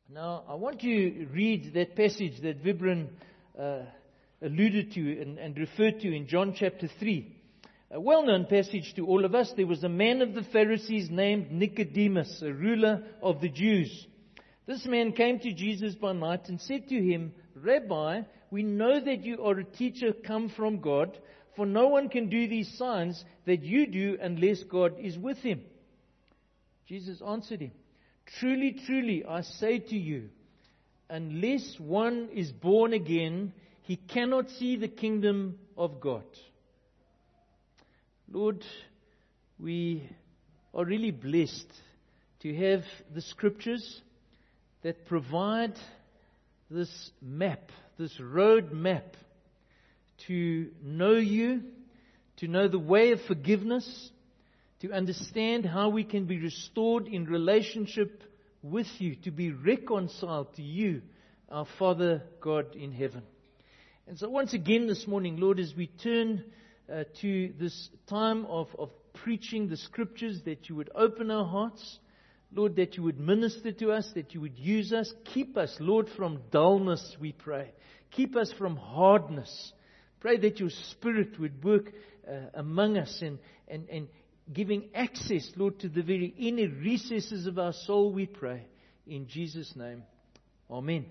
Now, I want to read that passage that Vibran alluded to and referred to in John chapter 3. A well-known passage to all of us. There was a man of the Pharisees named Nicodemus, a ruler of the Jews. This man came to Jesus by night and said to him, "Rabbi, we know that you are a teacher come from God, for no one can do these signs that you do unless God is with him." Jesus answered him, "Truly, truly, I say to you, unless one is born again, he cannot see the kingdom of God." Lord, we are really blessed to have the Scriptures that provide this map, this road map to know you, to know the way of forgiveness, to understand how we can be restored in relationship with you, to be reconciled to you, our Father God in heaven. And so once again this morning, Lord, as we turn to this time of preaching the Scriptures, that you would open our hearts, Lord, that you would minister to us, that you would use us. Keep us, Lord, from dullness, we pray. Keep us from hardness. Pray that your Spirit would work among us and giving access, Lord, to the very inner recesses of our soul, we pray. In Jesus' name, amen.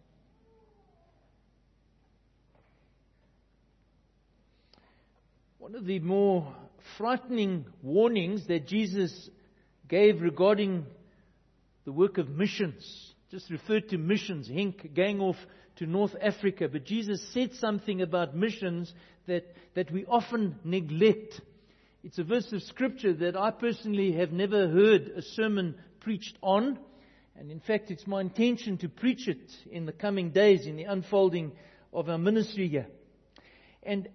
One of the more frightening warnings that Jesus gave regarding the work of missions, just referred to missions, Henk going off to North Africa, but Jesus said something about missions that we often neglect. It's a verse of Scripture that I personally have never heard a sermon preached on. And in fact, it's my intention to preach it in the coming days, in the unfolding of our ministry here. And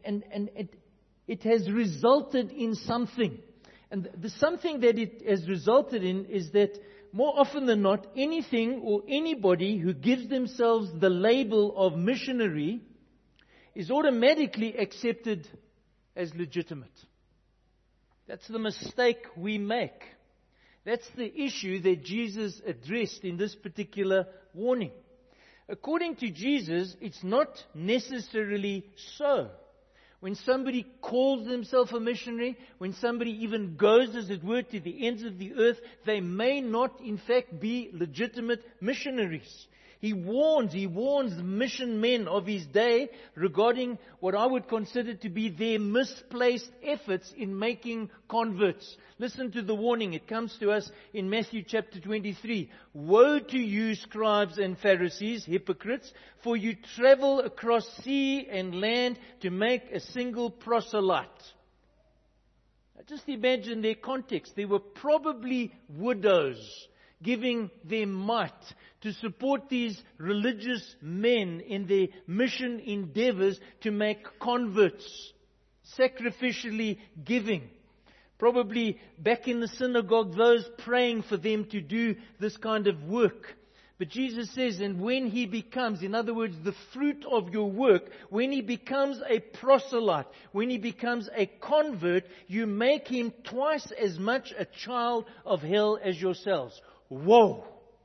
it has resulted in something. And the something that it has resulted in is that more often than not, anything or anybody who gives themselves the label of missionary is automatically accepted as legitimate. That's the mistake we make. That's the issue that Jesus addressed in this particular warning. According to Jesus, it's not necessarily so. When somebody calls themselves a missionary, when somebody even goes, as it were, to the ends of the earth, they may not, in fact, be legitimate missionaries. He warns mission men of his day regarding what I would consider to be their misplaced efforts in making converts. Listen to the warning. It comes to us in Matthew chapter 23. "Woe to you, scribes and Pharisees, hypocrites, for you travel across sea and land to make a single proselyte." Now just imagine their context. They were probably widows giving their might to support these religious men in their mission endeavors to make converts, sacrificially giving. Probably back in the synagogue, those praying for them to do this kind of work. But Jesus says, and when he becomes, in other words, the fruit of your work, when he becomes a proselyte, when he becomes a convert, you make him twice as much a child of hell as yourselves. Whoa!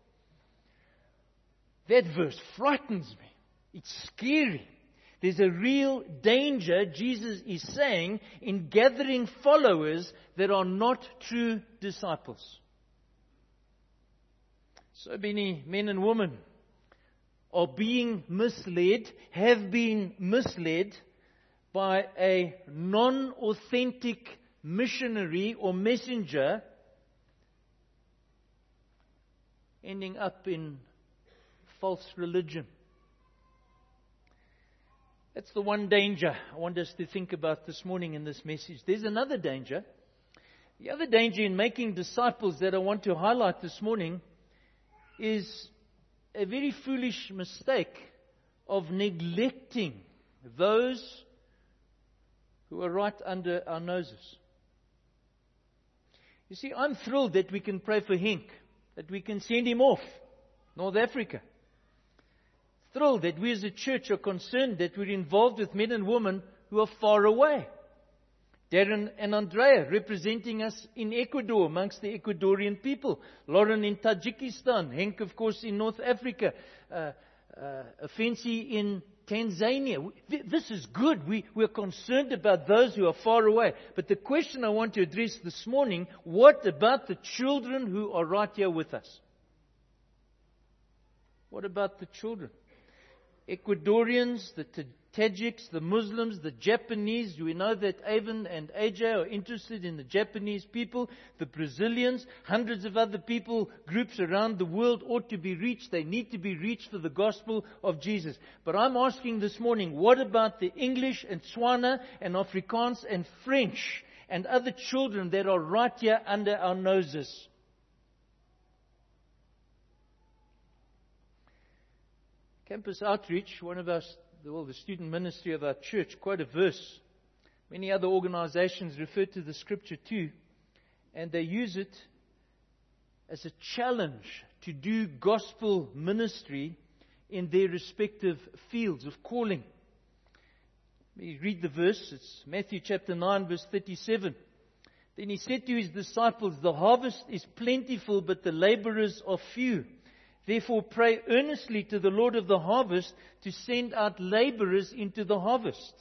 That verse frightens me. It's scary. There's a real danger, Jesus is saying, in gathering followers that are not true disciples. So many men and women are being misled, have been misled by a non-authentic missionary or messenger, ending up in false religion. That's the one danger I want us to think about this morning in this message. There's another danger. The other danger in making disciples that I want to highlight this morning is a very foolish mistake of neglecting those who are right under our noses. You see, I'm thrilled that we can pray for Henk, that we can send him off North Africa. Thrilled that we as a church are concerned that we're involved with men and women who are far away, Darren and Andrea representing us in Ecuador amongst the Ecuadorian people. Lauren in Tajikistan. Henk, of course, in North Africa. Fancy in Tanzania. This is good. We're concerned about those who are far away. But the question I want to address this morning, what about the children who are right here with us? What about the children? Ecuadorians, the Tajiks, the Muslims, the Japanese. We know that Avon and AJ are interested in the Japanese people. The Brazilians, hundreds of other people, groups around the world ought to be reached. They need to be reached for the gospel of Jesus. But I'm asking this morning, what about the English and Tswana and Afrikaans and French and other children that are right here under our noses? Campus Outreach, one of us, the student ministry of our church, quote a verse. Many other organizations refer to the scripture too, and they use it as a challenge to do gospel ministry in their respective fields of calling. Let me read the verse. It's Matthew chapter 9, verse 37. Then he said to his disciples, "The harvest is plentiful, but the laborers are few. Therefore pray earnestly to the Lord of the harvest to send out laborers into the harvest."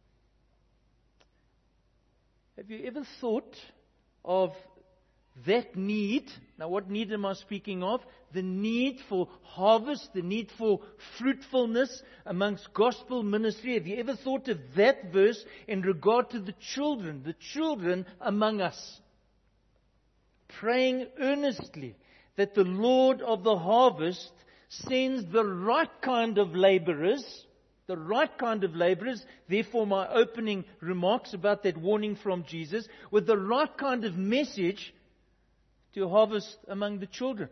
Have you ever thought of that need? Now, what need am I speaking of? The need for harvest, the need for fruitfulness amongst gospel ministry. Have you ever thought of that verse in regard to the children among us? Praying earnestly that the Lord of the harvest sends the right kind of laborers. Therefore, my opening remarks about that warning from Jesus, with the right kind of message to harvest among the children.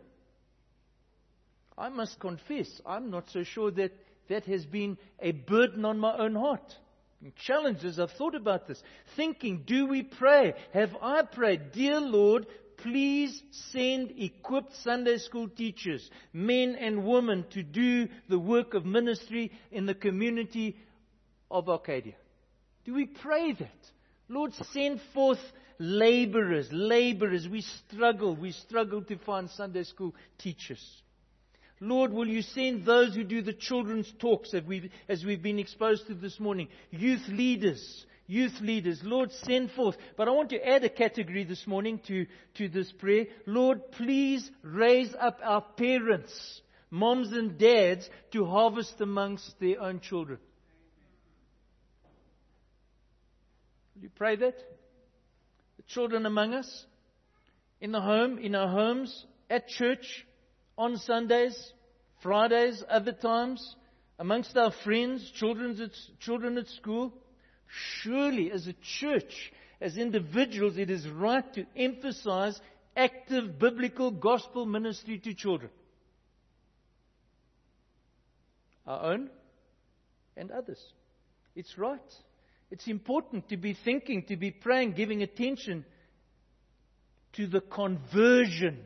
I must confess, I'm not so sure that that has been a burden on my own heart. Challenged as I've thought about this. Thinking, do we pray? Have I prayed? Dear Lord, please send equipped Sunday school teachers, men and women, to do the work of ministry in the community of Arcadia. Do we pray that? Lord, send forth laborers. We struggle to find Sunday school teachers. Lord, will you send those who do the children's talks as we've been exposed to this morning? Youth leaders. Lord, send forth. But I want to add a category this morning to this prayer. Lord, please raise up our parents, moms and dads, to harvest amongst their own children. Will you pray that? The children among us, in the home, in our homes, at church, on Sundays, Fridays, other times, amongst our friends, children at school. Surely, as a church, as individuals, it is right to emphasize active biblical gospel ministry to children. Our own and others. It's right. It's important to be thinking, to be praying, giving attention to the conversion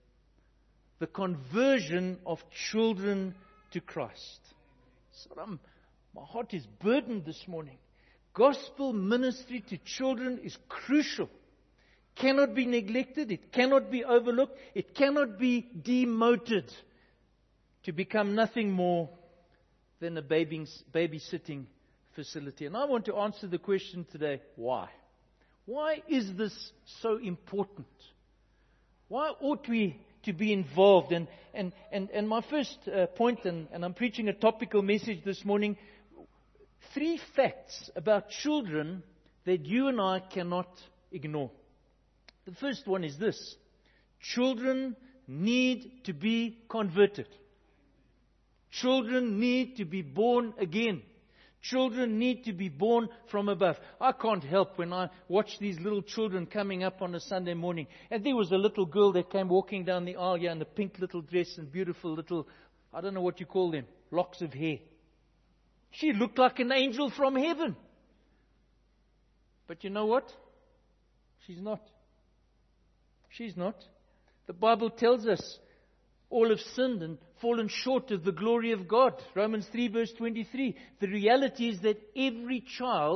of children to Christ. So my heart is burdened this morning. Gospel ministry to children is crucial. Cannot be neglected. It cannot be overlooked. It cannot be demoted to become nothing more than a babysitting facility. And I want to answer the question today, why? Why is this so important? Why ought we to be involved? And my first point, and I'm preaching a topical message this morning, 3 facts about children that you and I cannot ignore. The first one is this: children need to be converted. Children need to be born again. Children need to be born from above. I can't help when I watch these little children coming up on a Sunday morning. And there was a little girl that came walking down the aisle here in a pink little dress and beautiful little, I don't know what you call them, locks of hair. She looked like an angel from heaven. But you know what? She's not. She's not. The Bible tells us all have sinned and fallen short of the glory of God. Romans 3 verse 23. The reality is that every child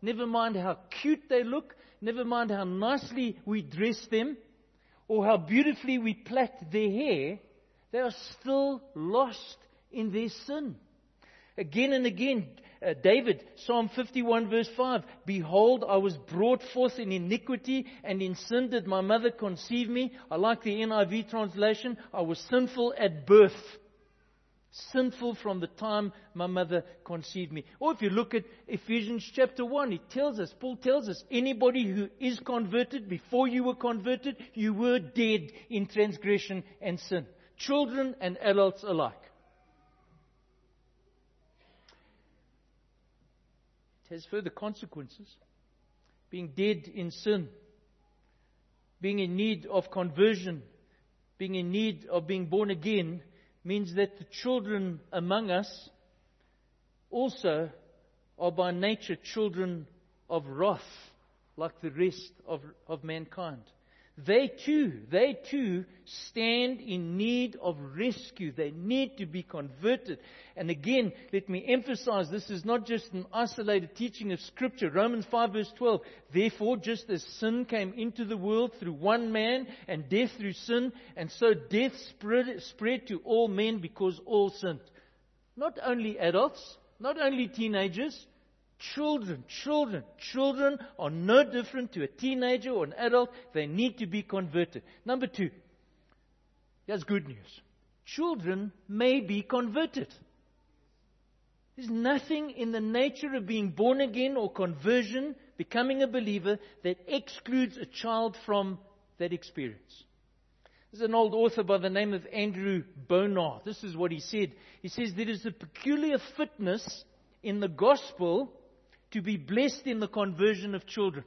never mind how cute they look, never mind how nicely we dress them, or how beautifully we plait their hair, they are still lost in their sin. Again and again, David, Psalm 51 verse 5, Behold, I was brought forth in iniquity, and in sin did my mother conceive me. I like the NIV translation. I was sinful at birth. Sinful from the time my mother conceived me. Or if you look at Ephesians chapter 1, Paul tells us, anybody who is converted, before you were converted, you were dead in transgression and sin. Children and adults alike. It has further consequences. Being dead in sin, being in need of conversion, being in need of being born again, means that the children among us also are by nature children of wrath, like the rest of mankind. They too stand in need of rescue. They need to be converted. And again, let me emphasize, this is not just an isolated teaching of Scripture. Romans 5 verse 12, Therefore, just as sin came into the world through one man, and death through sin, and so death spread to all men because all sinned. Not only adults, not only teenagers, Children are no different to a teenager or an adult. They need to be converted. Number 2, here's good news. Children may be converted. There's nothing in the nature of being born again or conversion, becoming a believer, that excludes a child from that experience. There's an old author by the name of Andrew Bonar. This is what he said. He says, there is a peculiar fitness in the gospel to be blessed in the conversion of children.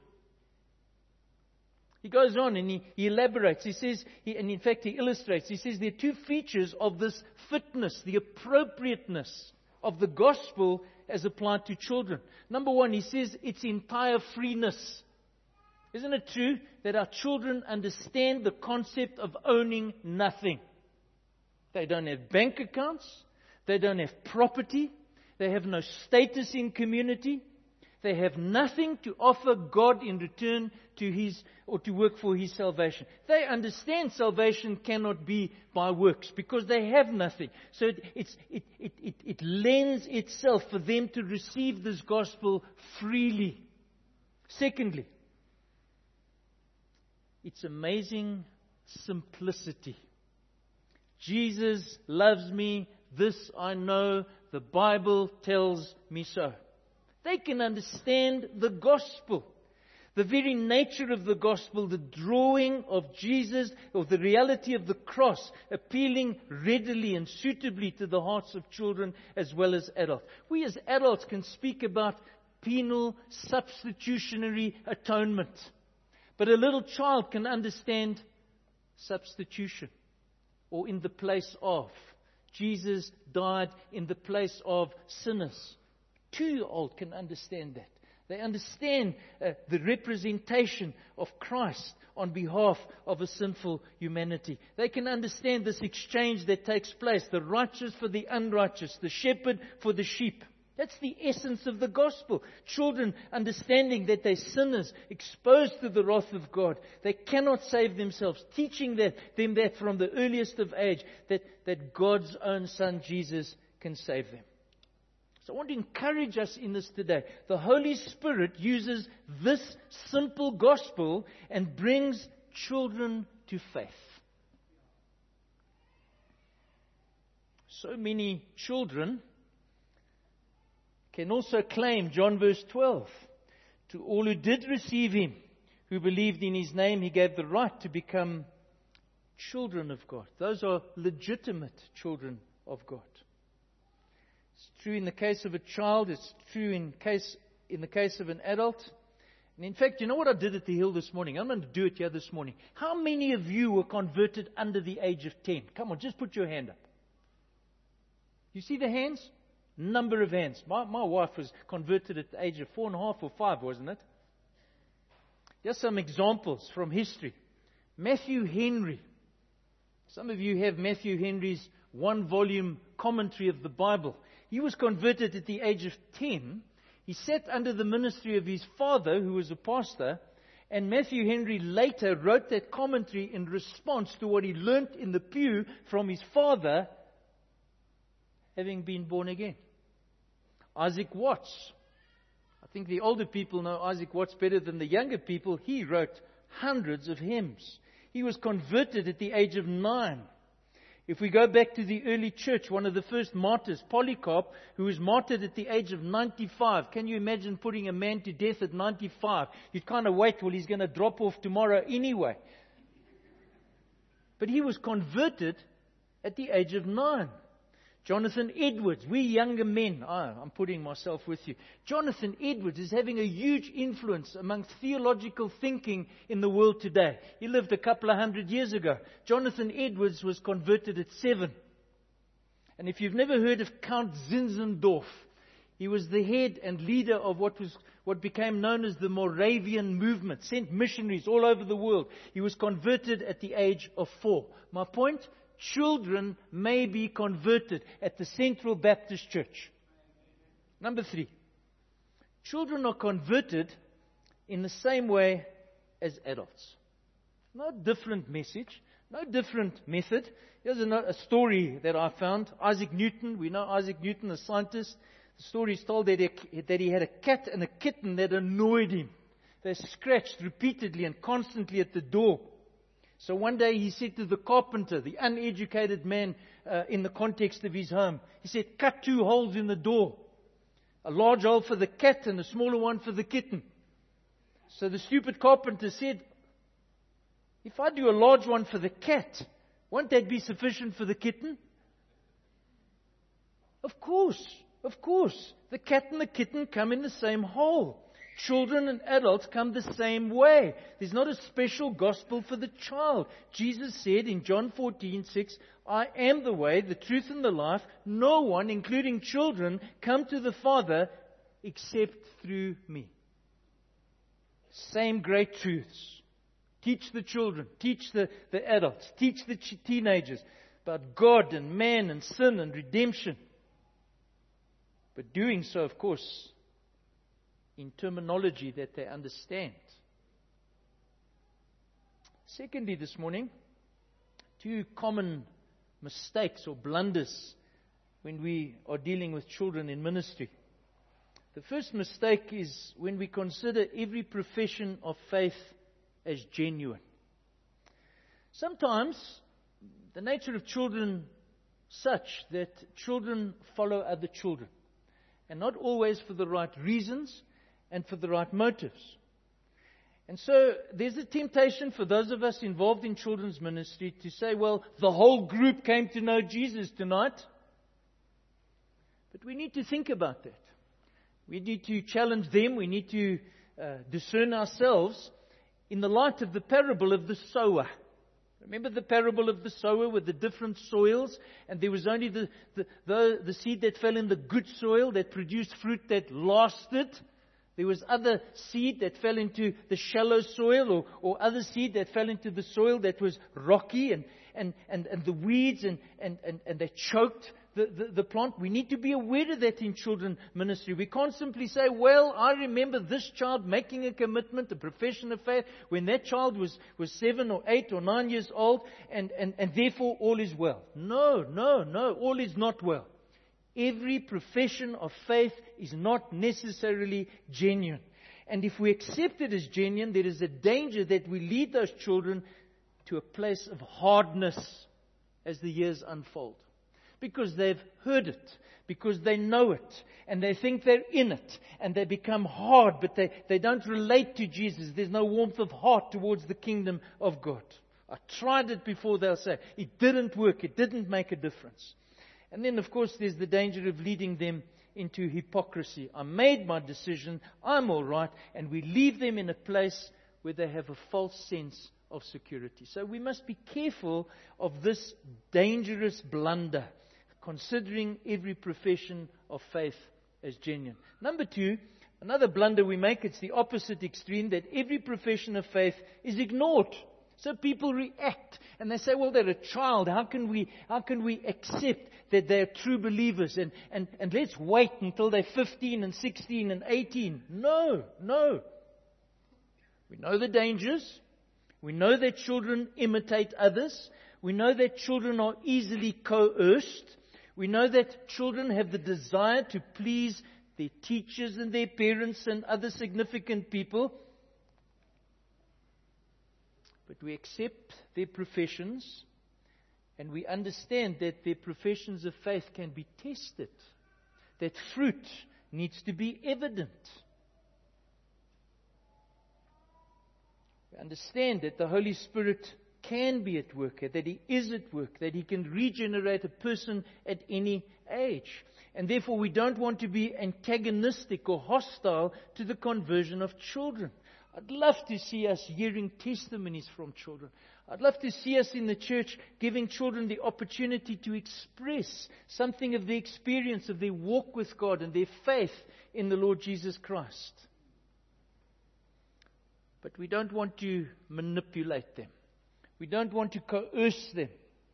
He goes on and he elaborates. He says, and in fact he illustrates. He says there are 2 features of this fitness, the appropriateness of the gospel as applied to children. Number 1, he says its entire freeness. Isn't it true that our children understand the concept of owning nothing? They don't have bank accounts. They don't have property. They have no status in community. They have nothing to offer God in return to His, or to work for His salvation. They understand salvation cannot be by works because they have nothing. So it lends itself for them to receive this gospel freely. Secondly, its amazing simplicity. Jesus loves me. This I know. The Bible tells me so. They can understand the gospel. The very nature of the gospel, the drawing of Jesus, or the reality of the cross, appealing readily and suitably to the hearts of children as well as adults. We as adults can speak about penal substitutionary atonement. But a little child can understand substitution, or in the place of. Jesus died in the place of sinners. 2-year-old can understand that. They understand the representation of Christ on behalf of a sinful humanity. They can understand this exchange that takes place, the righteous for the unrighteous, the shepherd for the sheep. That's the essence of the gospel. Children understanding that they're sinners, exposed to the wrath of God. They cannot save themselves. Teaching them that from the earliest of age, that God's own Son Jesus can save them. So I want to encourage us in this today. The Holy Spirit uses this simple gospel and brings children to faith. So many children can also claim John verse 12. To all who did receive Him, who believed in His name, He gave the right to become children of God. Those are legitimate children of God. It's true in the case of a child. It's true in the case of an adult. And in fact, you know what I did at the Hill this morning? I'm going to do it here this morning. How many of you were converted under the age of 10? Come on, just put your hand up. You see the hands? Number of hands. My wife was converted at the age of 4.5 or 5, wasn't it? Here's some examples from history. Matthew Henry. Some of you have Matthew Henry's 1-volume commentary of the Bible. He was converted at the age of 10. He sat under the ministry of his father, who was a pastor, and Matthew Henry later wrote that commentary in response to what he learnt in the pew from his father, having been born again. Isaac Watts. I think the older people know Isaac Watts better than the younger people. He wrote hundreds of hymns. He was converted at the age of 9. If we go back to the early church, one of the first martyrs, Polycarp, who was martyred at the age of 95. Can you imagine putting a man to death at 95? You'd kind of wait till he's going to drop off tomorrow anyway. But he was converted at the age of 9. Jonathan Edwards, we younger men, I'm putting myself with you. Jonathan Edwards is having a huge influence among theological thinking in the world today. He lived a couple of 100 years ago. Jonathan Edwards was converted at 7. And if you've never heard of Count Zinzendorf, he was the head and leader of what became known as the Moravian movement, sent missionaries all over the world. He was converted at the age of 4. My point? Children may be converted at the Central Baptist Church. Number 3. Children are converted in the same way as adults. No different message, no different method. Here's a story that I found. Isaac Newton, we know Isaac Newton, the scientist. The story is told that he had a cat and a kitten that annoyed him. They scratched repeatedly and constantly at the door. So one day he said to the carpenter, the uneducated man in the context of his home, he said, cut 2 holes in the door. A large hole for the cat and a smaller one for the kitten. So the stupid carpenter said, if I do a large one for the cat, won't that be sufficient for the kitten? Of course. The cat and the kitten come in the same hole. Children and adults come the same way. There's not a special gospel for the child. Jesus said in John 14:6, I am the way, the truth, and the life. No one, including children, come to the Father except through me. Same great truths. Teach the children, teach the adults, teach the teenagers about God and man and sin and redemption. But doing so, of course, in terminology that they understand. Secondly, this morning, 2 common mistakes or blunders when we are dealing with children in ministry. The first mistake is when we consider every profession of faith as genuine. Sometimes the nature of children such that children follow other children, and not always for the right reasons and for the right motives. And so there's a temptation for those of us involved in children's ministry to say, well, the whole group came to know Jesus tonight. But we need to think about that. We need to challenge them. We need to discern ourselves in the light of the parable of the sower. Remember the parable of the sower with the different soils? And there was only the seed that fell in the good soil that produced fruit that lasted. There was other seed that fell into the shallow soil, or other seed that fell into the soil that was rocky and the weeds and they choked the plant. We need to be aware of that in children ministry. We can't simply say, well, I remember this child making a commitment, a profession of faith, when that child was 7 or 8 or 9 years old, and therefore all is well. No, all is not well. Every profession of faith is not necessarily genuine. And if we accept it as genuine, there is a danger that we lead those children to a place of hardness as the years unfold. Because they've heard it, because they know it, and they think they're in it, and they become hard, but they don't relate to Jesus. There's no warmth of heart towards the kingdom of God. I tried it before, they'll say, it didn't work, it didn't make a difference. And then, of course, there's the danger of leading them into hypocrisy. I made my decision, I'm all right, and we leave them in a place where they have a false sense of security. So we must be careful of this dangerous blunder, considering every profession of faith as genuine. Number 2, another blunder we make, it's the opposite extreme, that every profession of faith is ignored. So people react and they say, well, they're a child. How can we accept that they're true believers? And let's wait until they're 15 and 16 and 18. No. We know the dangers. We know that children imitate others. We know that children are easily coerced. We know that children have the desire to please their teachers and their parents and other significant people. But we accept their professions, and we understand that their professions of faith can be tested. That fruit needs to be evident. We understand that the Holy Spirit can be at work, that He is at work, that He can regenerate a person at any age. And therefore we don't want to be antagonistic or hostile to the conversion of children. I'd love to see us hearing testimonies from children. I'd love to see us in the church giving children the opportunity to express something of the experience of their walk with God and their faith in the Lord Jesus Christ. But we don't want to manipulate them. We don't want to coerce them.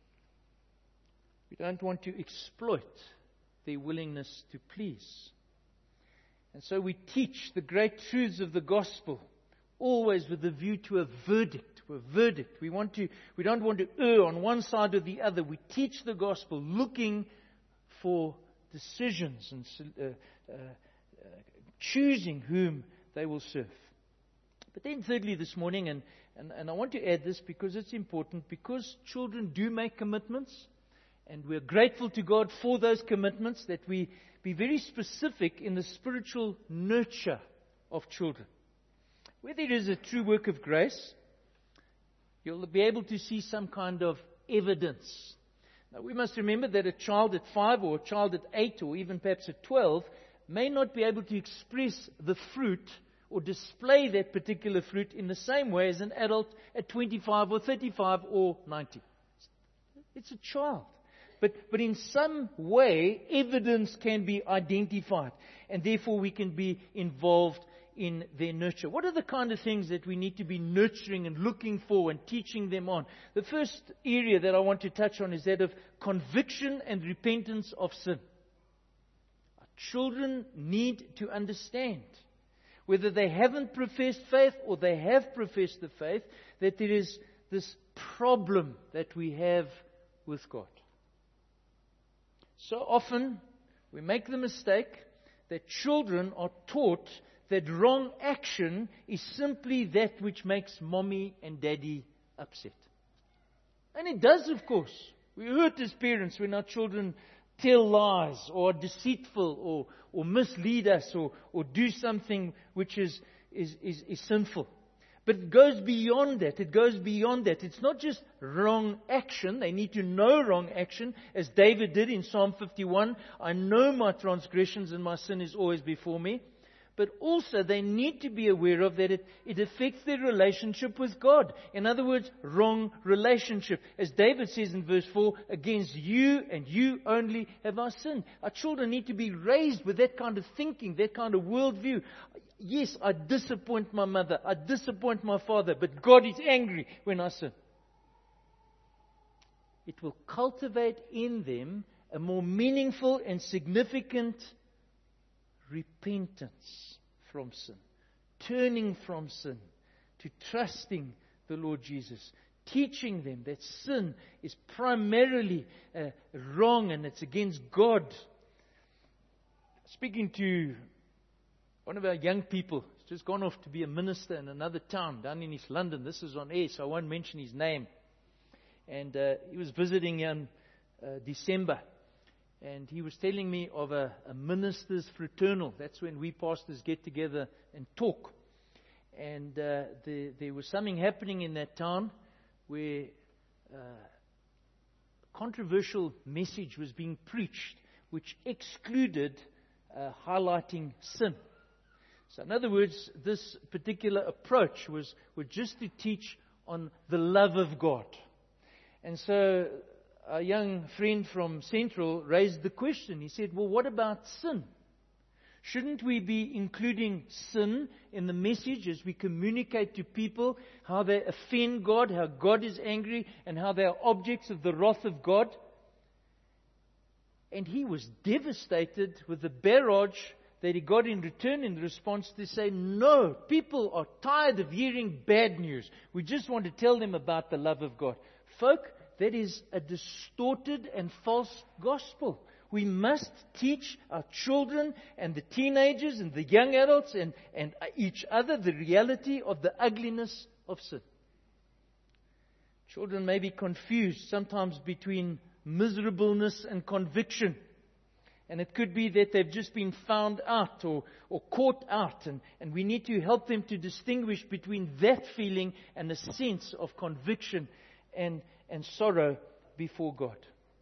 We don't want to exploit their willingness to please. And so we teach the great truths of the gospel, always with a view to a verdict. We don't want to err on one side or the other. We teach the gospel looking for decisions and choosing whom they will serve. But then thirdly this morning, and I want to add this because it's important, because children do make commitments, and we're grateful to God for those commitments, that we be very specific in the spiritual nurture of children. Where there is a true work of grace, you'll be able to see some kind of evidence. Now we must remember that a child at 5 or a child at 8 or even perhaps at 12 may not be able to express the fruit or display that particular fruit in the same way as an adult at 25 or 35 or 90. It's a child. But in some way, evidence can be identified, and therefore we can be involved in their nurture. What are the kind of things that we need to be nurturing and looking for and teaching them on? The first area that I want to touch on is that of conviction and repentance of sin. Our children need to understand, whether they haven't professed faith or they have professed the faith, that there is this problem that we have with God. So often we make the mistake that children are taught that wrong action is simply that which makes mommy and daddy upset. And it does, of course. We hurt as parents when our children tell lies or are deceitful or mislead us or do something which is sinful. But it goes beyond that. It's not just wrong action. They need to know wrong action, as David did in Psalm 51. I know my transgressions and my sin is always before me. But also they need to be aware of that it affects their relationship with God. In other words, wrong relationship. As David says in verse 4, against you and you only have I sinned. Our children need to be raised with that kind of thinking, that kind of worldview. Yes, I disappoint my mother, I disappoint my father, but God is angry when I sin. It will cultivate in them a more meaningful and significant repentance from sin, turning from sin to trusting the Lord Jesus, teaching them that sin is primarily wrong and it's against God. Speaking to one of our young people, he's just gone off to be a minister in another town down in East London. This is on air, so I won't mention his name. And he was visiting in December. And he was telling me of a minister's fraternal. That's when we pastors get together and talk. And there was something happening in that town where a controversial message was being preached, which excluded highlighting sin. So in other words, this particular approach was just to teach on the love of God. And so a young friend from Central raised the question. He said, well, what about sin? Shouldn't we be including sin in the message as we communicate to people how they offend God, how God is angry, and how they are objects of the wrath of God? And he was devastated with the barrage that he got in return in response to say, no, people are tired of hearing bad news. We just want to tell them about the love of God. Folk, that is a distorted and false gospel. We must teach our children and the teenagers and the young adults and each other the reality of the ugliness of sin. Children may be confused sometimes between miserableness and conviction. And it could be that they've just been found out or caught out. And we need to help them to distinguish between that feeling and a sense of conviction and sorrow before God.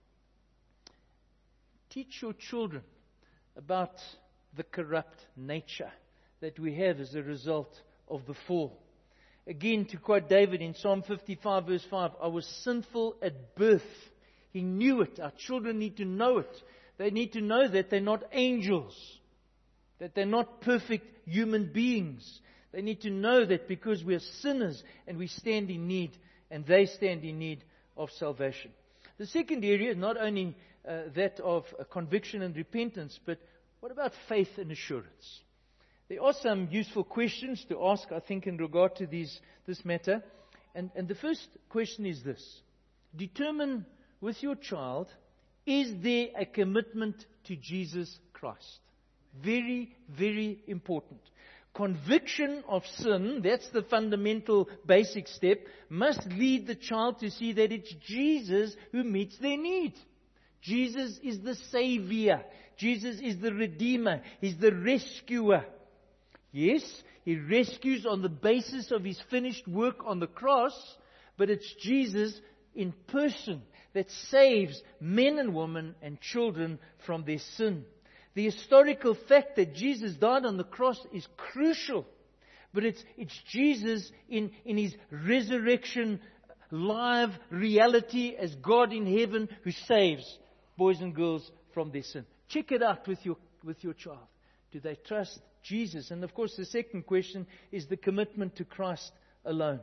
Teach your children about the corrupt nature that we have as a result of the fall. Again, to quote David in Psalm 55 verse 5, I was sinful at birth. He knew it. Our children need to know it. They need to know that they're not angels, that they're not perfect human beings. They need to know that because we are sinners and we stand in need, and they stand in need of salvation. The second area is not only that of conviction and repentance, but what about faith and assurance? There are some useful questions to ask, I think, in regard to this matter. And the first question is this. Determine with your child, is there a commitment to Jesus Christ? Very, very important. Conviction of sin, that's the fundamental basic step, must lead the child to see that it's Jesus who meets their need. Jesus is the Savior. Jesus is the Redeemer. He's the rescuer. Yes, He rescues on the basis of His finished work on the cross, but it's Jesus in person that saves men and women and children from their sin. The historical fact that Jesus died on the cross is crucial. But it's Jesus in His resurrection, live reality as God in heaven who saves boys and girls from their sin. Check it out with your child. Do they trust Jesus? And of course the second question is the commitment to Christ alone.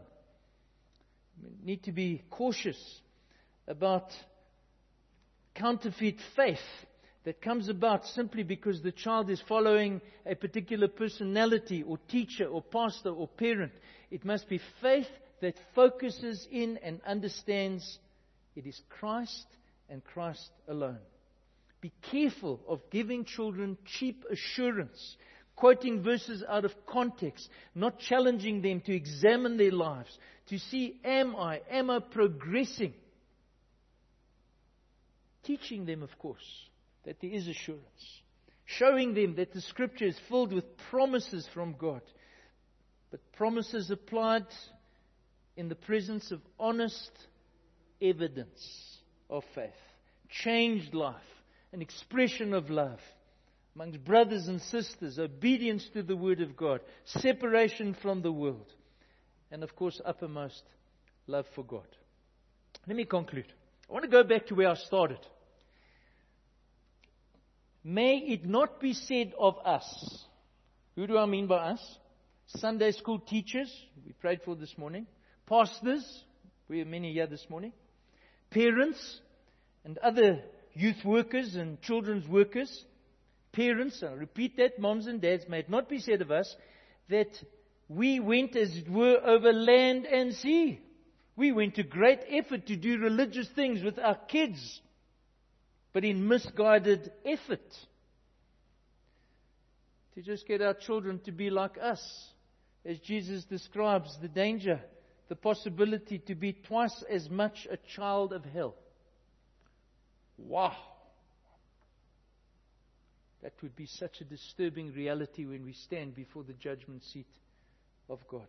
We need to be cautious about counterfeit faith that comes about simply because the child is following a particular personality or teacher or pastor or parent. It must be faith that focuses in and understands it is Christ and Christ alone. Be careful of giving children cheap assurance, quoting verses out of context, not challenging them to examine their lives, to see, am I progressing? Teaching them, of course, that there is assurance. Showing them that the Scripture is filled with promises from God. But promises applied in the presence of honest evidence of faith. Changed life. An expression of love. Amongst brothers and sisters. Obedience to the Word of God. Separation from the world. And of course, uppermost, love for God. Let me conclude. I want to go back to where I started. May it not be said of us. Who do I mean by us? Sunday school teachers, we prayed for this morning. Pastors, we have many here this morning. Parents and other youth workers and children's workers. Parents, I repeat that, moms and dads, may it not be said of us that we went, as it were, over land and sea. We went to great effort to do religious things with our kids, but in misguided effort. To just get our children to be like us, as Jesus describes the danger, the possibility to be twice as much a child of hell. Wow! That would be such a disturbing reality when we stand before the judgment seat of God.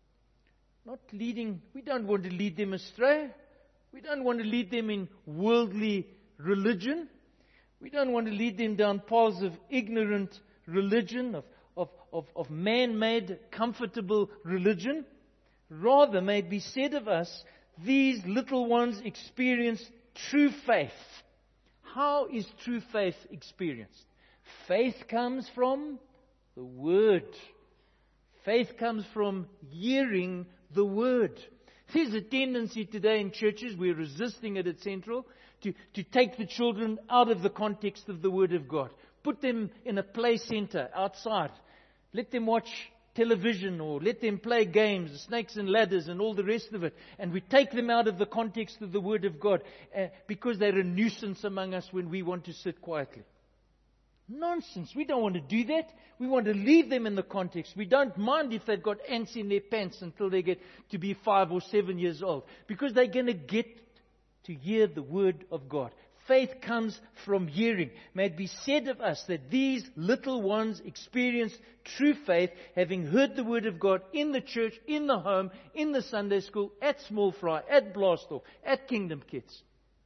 We don't want to lead them astray. We don't want to lead them in worldly religion. We don't want to lead them down paths of ignorant religion, of man-made, comfortable religion. Rather, may it be said of us, these little ones experience true faith. How is true faith experienced? Faith comes from The Word. Faith comes from hearing the Word. There's a tendency today in churches, we're resisting it at Central, to take the children out of the context of the Word of God. Put them in a play center outside. Let them watch television or let them play games, snakes and ladders and all the rest of it. And we take them out of the context of the Word of God because they're a nuisance among us when we want to sit quietly. Nonsense. We don't want to do that. We want to leave them in the context. We don't mind if they've got ants in their pants until they get to be 5 or 7 years old, because they're going to get to hear the Word of God. Faith comes from hearing. May it be said of us that these little ones experienced true faith, having heard the Word of God in the church, in the home, in the Sunday school, at Small Fry, at Blastoff, at Kingdom Kids.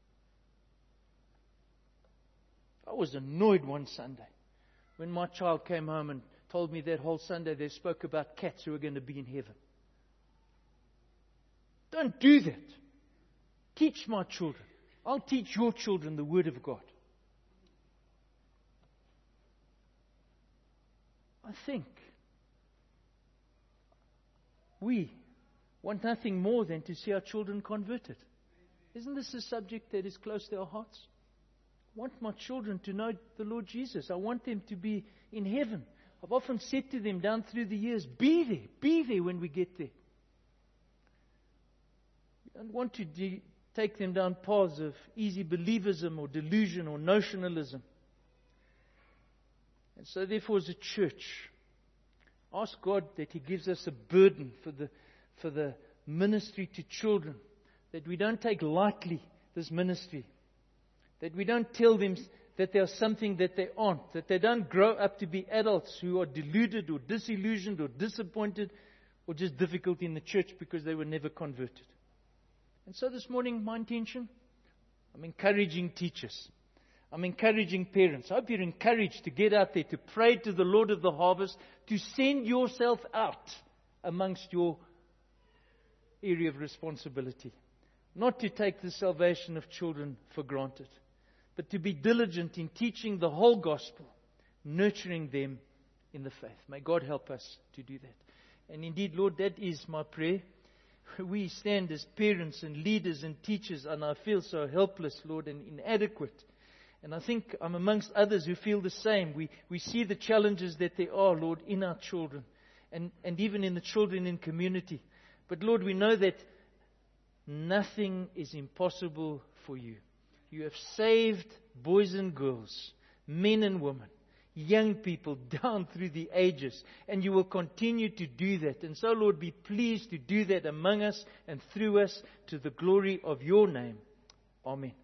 I was annoyed one Sunday when my child came home and told me that whole Sunday they spoke about cats who are going to be in heaven. Don't do that. Teach my children. I'll teach your children the Word of God. I think we want nothing more than to see our children converted. Isn't this a subject that is close to our hearts? I want my children to know the Lord Jesus. I want them to be in heaven. I've often said to them down through the years, be there when we get there. We don't want to take them down paths of easy believism or delusion or notionalism. And so therefore as a church, ask God that He gives us a burden for the ministry to children, that we don't take lightly this ministry, that we don't tell them that they are something that they aren't, that they don't grow up to be adults who are deluded or disillusioned or disappointed or just difficult in the church because they were never converted. And so this morning, my intention, I'm encouraging teachers. I'm encouraging parents. I hope you're encouraged to get out there, to pray to the Lord of the harvest, to send yourself out amongst your area of responsibility. Not to take the salvation of children for granted, but to be diligent in teaching the whole gospel, nurturing them in the faith. May God help us to do that. And indeed, Lord, that is my prayer. We stand as parents and leaders and teachers, and I feel so helpless, Lord, and inadequate. And I think I'm amongst others who feel the same. We see the challenges that there are, Lord, in our children, and even in the children in community. But Lord, we know that nothing is impossible for you. You have saved boys and girls, men and women, young people down through the ages, and you will continue to do that. And so, Lord, be pleased to do that among us and through us to the glory of your name. Amen.